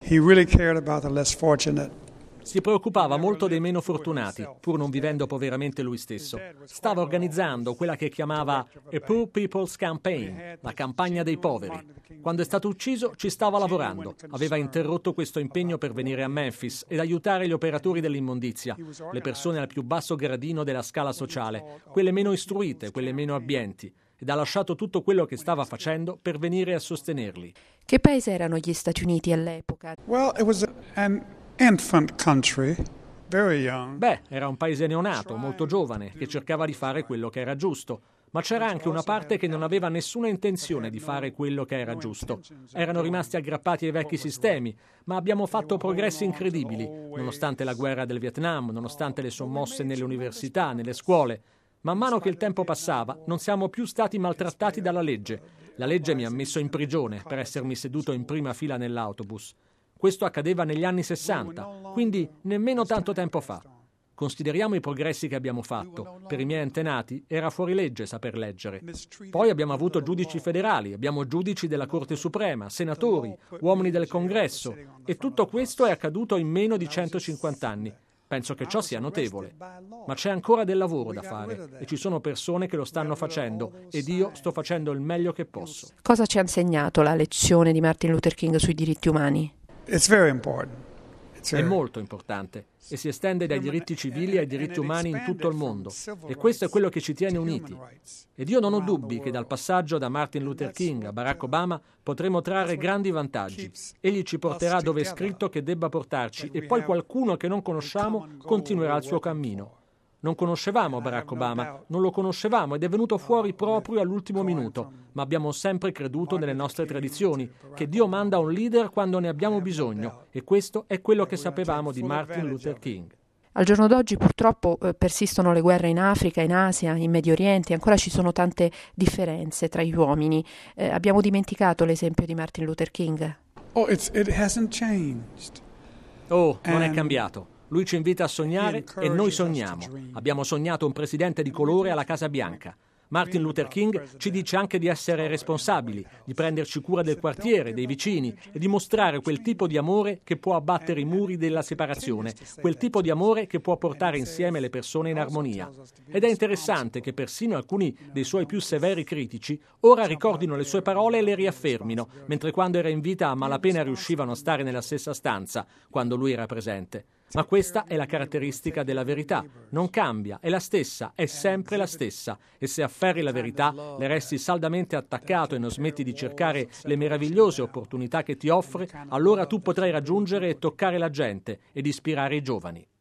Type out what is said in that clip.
He really cared about the less fortunate. Si preoccupava molto dei meno fortunati, pur non vivendo poveramente lui stesso. Stava organizzando quella che chiamava A Poor People's Campaign, la campagna dei poveri. Quando è stato ucciso ci stava lavorando. Aveva interrotto questo impegno per venire a Memphis ed aiutare gli operatori dell'immondizia, le persone al più basso gradino della scala sociale, quelle meno istruite, quelle meno abbienti, ed ha lasciato tutto quello che stava facendo per venire a sostenerli. Che paese erano gli Stati Uniti all'epoca? Well, it was an infant country, very young. Beh, era un paese neonato, molto giovane, che cercava di fare quello che era giusto. Ma c'era anche una parte che non aveva nessuna intenzione di fare quello che era giusto. Erano rimasti aggrappati ai vecchi sistemi, ma abbiamo fatto progressi incredibili, nonostante la guerra del Vietnam, nonostante le sommosse nelle università, nelle scuole. Man mano che il tempo passava, non siamo più stati maltrattati dalla legge. La legge mi ha messo in prigione per essermi seduto in prima fila nell'autobus. Questo accadeva negli anni 60, quindi nemmeno tanto tempo fa. Consideriamo i progressi che abbiamo fatto. Per i miei antenati era fuori legge saper leggere. Poi abbiamo avuto giudici federali, abbiamo giudici della Corte Suprema, senatori, uomini del Congresso, e tutto questo è accaduto in meno di 150 anni. Penso che ciò sia notevole. Ma c'è ancora del lavoro da fare e ci sono persone che lo stanno facendo ed io sto facendo il meglio che posso. Cosa ci ha insegnato la lezione di Martin Luther King sui diritti umani? It's very important. È molto importante e si estende dai diritti civili ai diritti umani in tutto il mondo, e questo è quello che ci tiene uniti. Ed io non ho dubbi che dal passaggio da Martin Luther King a Barack Obama potremo trarre grandi vantaggi. Egli ci porterà dove è scritto che debba portarci e poi qualcuno che non conosciamo continuerà il suo cammino. Non conoscevamo Barack Obama, non lo conoscevamo ed è venuto fuori proprio all'ultimo minuto, ma abbiamo sempre creduto nelle nostre tradizioni, che Dio manda un leader quando ne abbiamo bisogno, e questo è quello che sapevamo di Martin Luther King. Al giorno d'oggi purtroppo persistono le guerre in Africa, in Asia, in Medio Oriente, ancora ci sono tante differenze tra gli uomini. Abbiamo dimenticato l'esempio di Martin Luther King? It hasn't changed. Non è cambiato. Lui ci invita a sognare e noi sogniamo. Abbiamo sognato un presidente di colore alla Casa Bianca. Martin Luther King ci dice anche di essere responsabili, di prenderci cura del quartiere, dei vicini e di mostrare quel tipo di amore che può abbattere i muri della separazione, quel tipo di amore che può portare insieme le persone in armonia. Ed è interessante che persino alcuni dei suoi più severi critici ora ricordino le sue parole e le riaffermino, mentre quando era in vita a malapena riuscivano a stare nella stessa stanza quando lui era presente. Ma questa è la caratteristica della verità. Non cambia, è la stessa, è sempre la stessa. E se afferri la verità, le resti saldamente attaccato e non smetti di cercare le meravigliose opportunità che ti offre, allora tu potrai raggiungere e toccare la gente ed ispirare i giovani.